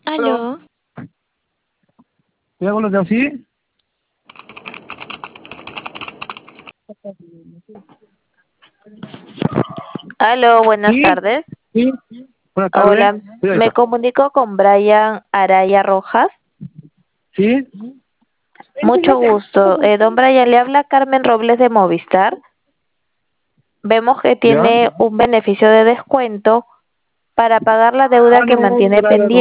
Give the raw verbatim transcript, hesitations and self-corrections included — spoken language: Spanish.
Aló, Aló, ¿te hago lo de así? aló, buenas Sí, tardes. sí. Buenas tardes. Hola, Sí, ahí me está. comunico con Brian Araya Rojas. Sí. Mucho gusto. Eh, don Brian, le habla Carmen Robles de Movistar. Vemos que ¿Ya? tiene un beneficio de descuento para pagar la Ah, deuda que no, mantiene gracias, pendiente.